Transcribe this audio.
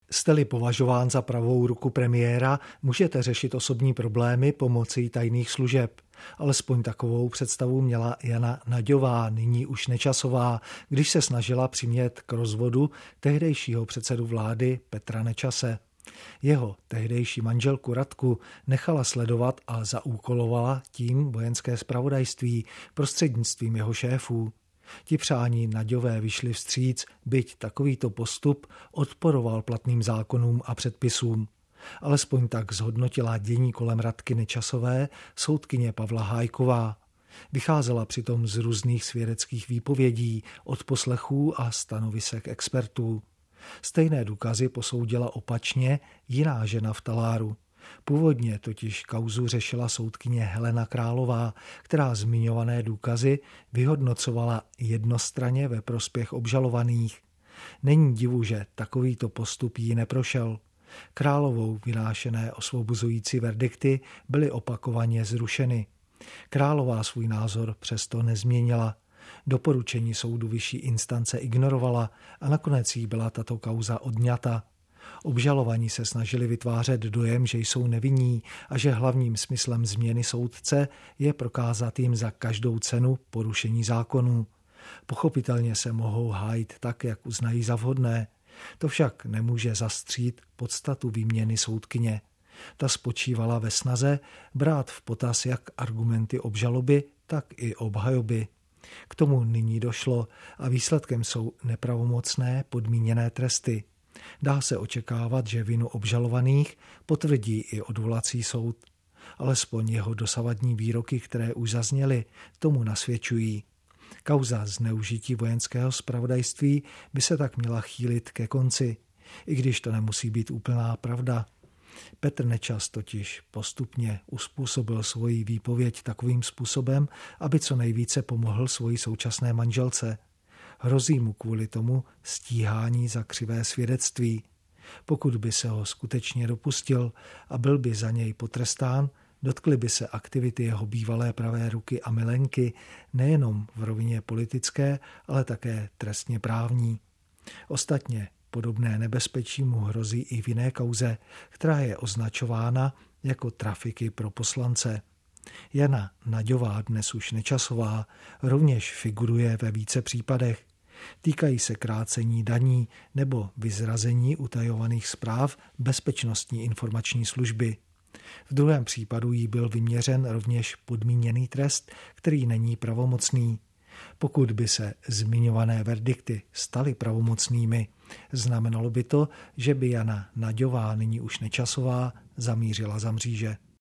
Jste-li považován za pravou ruku premiéra, můžete řešit osobní problémy pomocí tajných služeb. Alespoň takovou představu měla Jana Nagyová, nyní už Nečasová, když se snažila přimět k rozvodu tehdejšího předsedu vlády Petra Nečase. Jeho tehdejší manželku Radku nechala sledovat a zaúkolovala tím vojenské zpravodajství prostřednictvím jeho šéfů. Ti přání Nagyové vyšli vstříc, byť takovýto postup odporoval platným zákonům a předpisům. Alespoň tak zhodnotila dění kolem Radky Nečasové soudkyně Pavla Hájková. Vycházela přitom z různých svědeckých výpovědí, odposlechů a stanovisek expertů. Stejné důkazy posoudila opačně jiná žena v taláru. Původně totiž kauzu řešila soudkyně Helena Králová, která zmiňované důkazy vyhodnocovala jednostranně ve prospěch obžalovaných. Není divu, že takovýto postup jí neprošel. Královou vynášené osvobozující verdikty byly opakovaně zrušeny. Králová svůj názor přesto nezměnila. Doporučení soudu vyšší instance ignorovala a nakonec jí byla tato kauza odňata. Obžalovaní se snažili vytvářet dojem, že jsou nevinní a že hlavním smyslem změny soudce je prokázat jim za každou cenu porušení zákonů. Pochopitelně se mohou hájit tak, jak uznají za vhodné. To však nemůže zastřít podstatu výměny soudkyně. Ta spočívala ve snaze brát v potaz jak argumenty obžaloby, tak i obhajoby. K tomu nyní došlo a výsledkem jsou nepravomocné podmíněné tresty. Dá se očekávat, že vinu obžalovaných potvrdí i odvolací soud. Alespoň jeho dosavadní výroky, které už zazněly, tomu nasvědčují. Kauza zneužití vojenského zpravodajství by se tak měla chýlit ke konci, i když to nemusí být úplná pravda. Petr Nečas totiž postupně uspůsobil svoji výpověď takovým způsobem, aby co nejvíce pomohl svojí současné manželce. Hrozí mu kvůli tomu stíhání za křivé svědectví. Pokud by se ho skutečně dopustil a byl by za něj potrestán, dotkly by se aktivity jeho bývalé pravé ruky a milenky nejenom v rovině politické, ale také trestně právní. Ostatně podobné nebezpečí mu hrozí i v jiné kauze, která je označována jako trafiky pro poslance. Jana Nagyová, dnes už Nečasová, rovněž figuruje ve více případech. Týkají se krácení daní nebo vyzrazení utajovaných zpráv Bezpečnostní informační služby. V druhém případu jí byl vyměřen rovněž podmíněný trest, který není pravomocný. Pokud by se zmiňované verdikty staly pravomocnými, znamenalo by to, že by Jana Nagyová, nyní už Nečasová, zamířila za mříže.